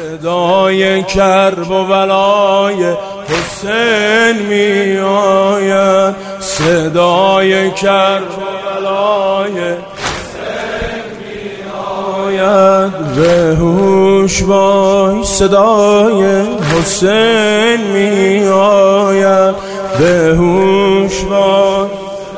صدای کرب و بلای حسین می آید، صدای کرب و بلای حسین می آید. به هوش باش صدای حسین می آید، به هوش باش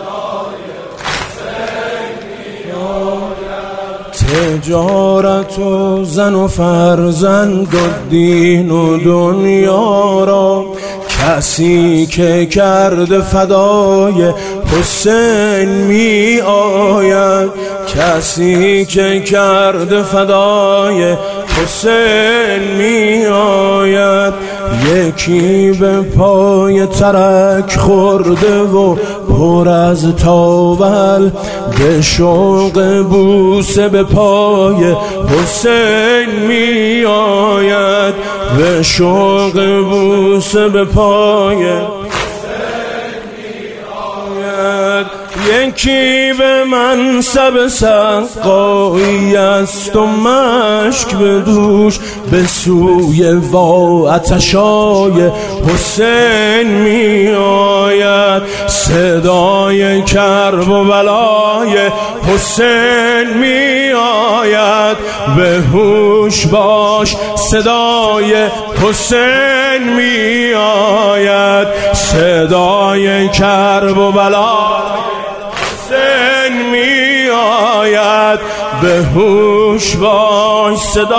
تجارت و زن و فرزند و دین و دنیا را کسی که کرده فدای حسین می آید، کسی که کرده فدای حسین می آید. یکی به پای ترک خورده و پر از تاول، به شوق بوسه به پای حسین می آید، به شوق بوسه به پای حسین می آید. یکی به منصب سقایی است و مشک به دوش، به سوی آتشای حسین می آید. صدای کرب و بلای حسین می آید، به هوش باش صدای حسین می آید، صدای کرب و بلای حسین می آید. به هوش باش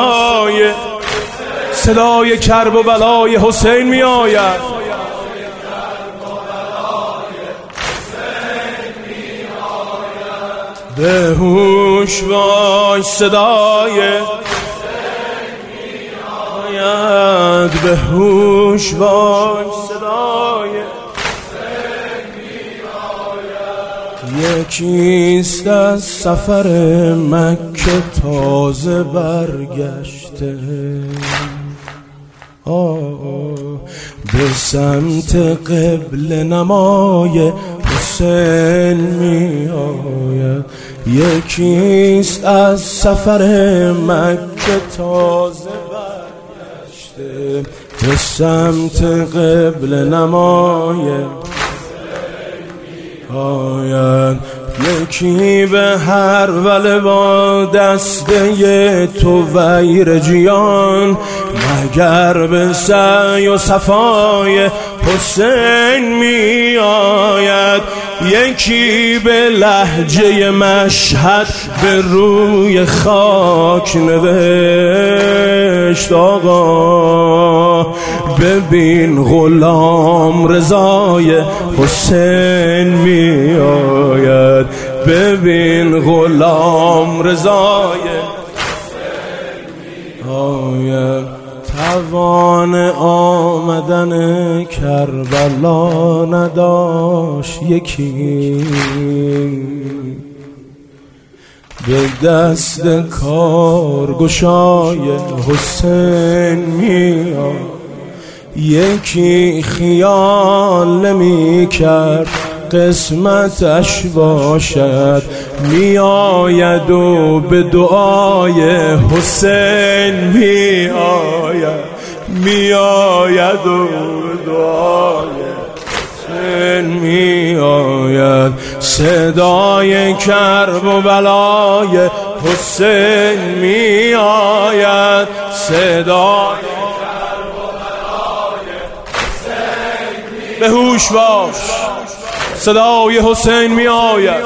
صدای کرب و بلای حسین می آید. به هوش باش صدای حسین می آید، به هوش باش صدای حسین می آید. یکیست از سفر مکه تازه برگشته، به سمت قبله نمای حسین می آید. یکیست از سفر مکه تازه برگشته، به سمت قبله نمای حسین می آید. یکی به هر وله با دسته تو ویر جیان، مگر به سعی و صفای حسین می آید. یکی به لهجه مشهد به روی خاک نوشت آقا ببین غلام رضای حسین می آید، ببین غلام رضای حسین می آید. توان آمدن کربلا نداشت یکی، به دست کارگشای حسین می آید. یکی خیال نمی کرد قسمتش باشد، می آید و به دعای حسین می آید، می آید و به دعای حسین می آید. صدای کرب و بلای حسین می آید، صدای کرب و بلای حسین می آید. به هوش باش صدای حسین می آید،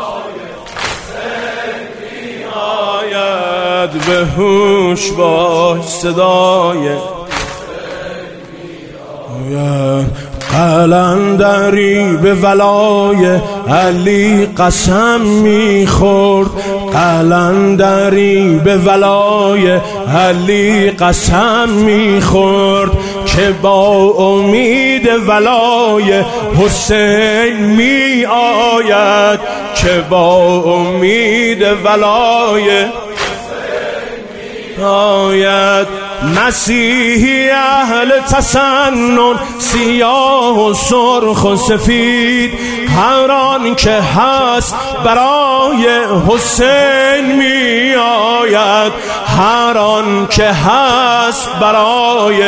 به هوش باش صدای قلندری به ولای علی قسم میخورد، قلندری به ولای علی قسم میخورد که با امید ولای حسین می آید، که با امید ولای حسین می آید. مسیحی اهل تسنن، سیاه و سرخ و سفید، هر آن که هست برای حسین می آید، هر آن که هست برای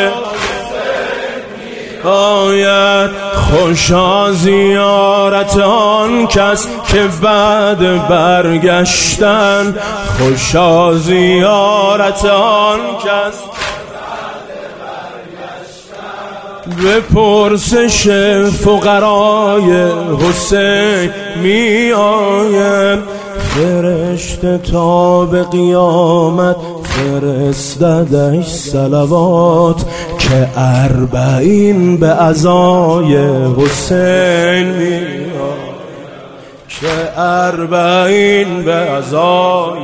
آید. خوشا زیارت آن کس که بعد برگشتن، خوشا زیارت آن کس به پرسش فقرای حسین می آید. فرشته تا به قیامت فرستادش صلوات، که 40 به عزای حسین می آید، که 40 به عزای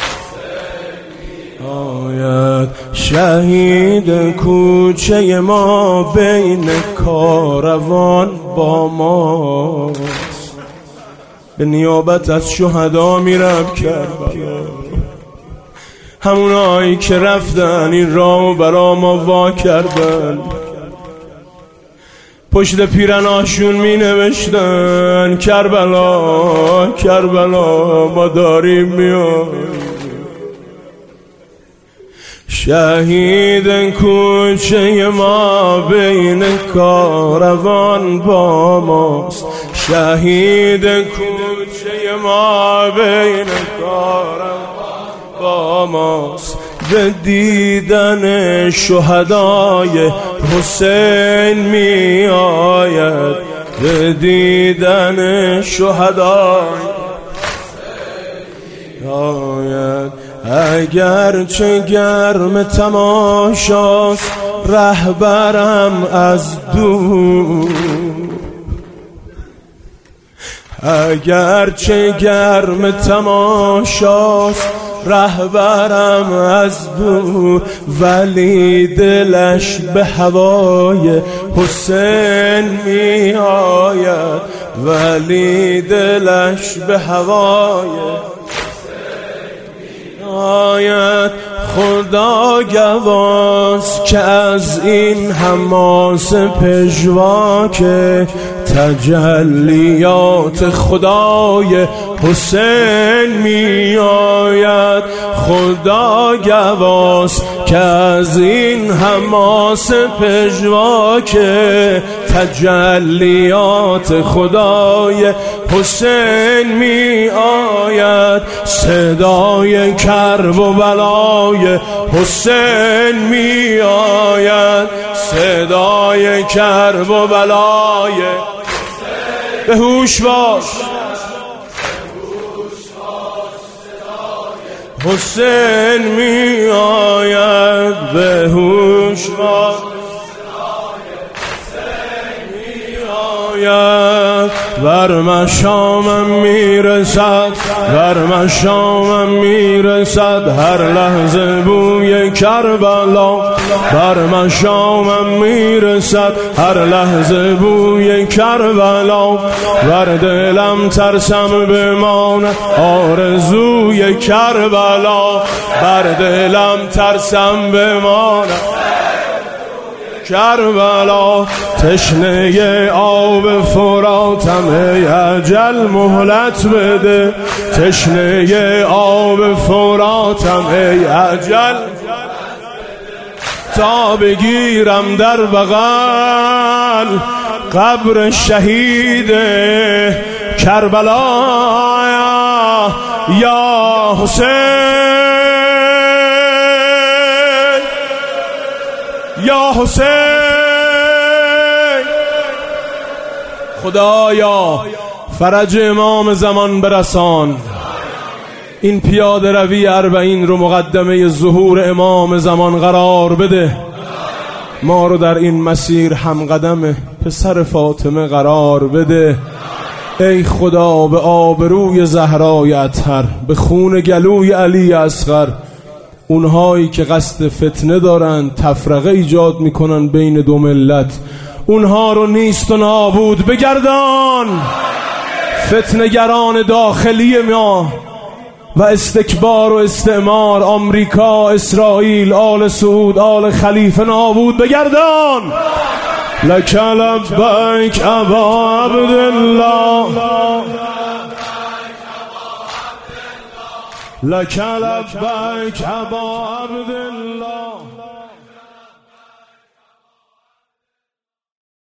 آید. شهید کوچه ما بین کاروان با ماست، به نیابت از شهدا میرم کربلا. همونایی که رفتن این راهو برا ما وا کردن، پشت پیرناشون می نوشتن کربلا کربلا ما داریم میایم. شهید کوچه ما بین کاروان با ماست، شهید کوچه ما بین کاروان با ماست. به دیدن شهدای حسین می آید، به دیدن شهدای آید. اگر چه گرم تماشاست رهبرم از دور، اگر چه گرم تماشاست رهبرم از دور، ولی دلش به هوای حسین می آید، ولی دلش به هوای آید. خدا گواست که از این حماس پژواک تجلیات خدای حسین می آید. خدا گواست که از این حماس پژواک تجلیات خدای حسین می آید. صدای کرب و بلای حسین می آید، صدای کرب و بلای به هوش باش حسین می آید، به هوش باش بر مشامم میرسد، بر مشامم میرسد هر لحظه بوی کربلا، بر مشامم میرسد هر لحظه بوی کربلا. بر دلم ترسم بماند آرزوی کربلا، بر دلم ترسم بماند کربلا. تشنه آب فراتم ای اجل مهلت بده، تشنه آب فراتم ای اجل تا بگیرم در بغل قبر شهید کربلا. یا حسین یا حسین، خدایا فرج امام زمان برسان. این پیاده روی 40 رو مقدمه ظهور امام زمان قرار بده. ما رو در این مسیر همقدم پسر فاطمه قرار بده. ای خدا به آبروی زهرای اطهر، به خون گلوی علی اصغر، اونهایی که قصد فتنه دارن، تفرقه ایجاد میکنن بین دو ملت، اونها رو نیست و نابود بگردان. فتنه‌گران داخلی ما و استکبار و استعمار، آمریکا، اسرائیل، آل سعود، آل خلیفه نابود بگردان. لک لبیک ابا عبدالله، لک لبیک ابا عبدالله.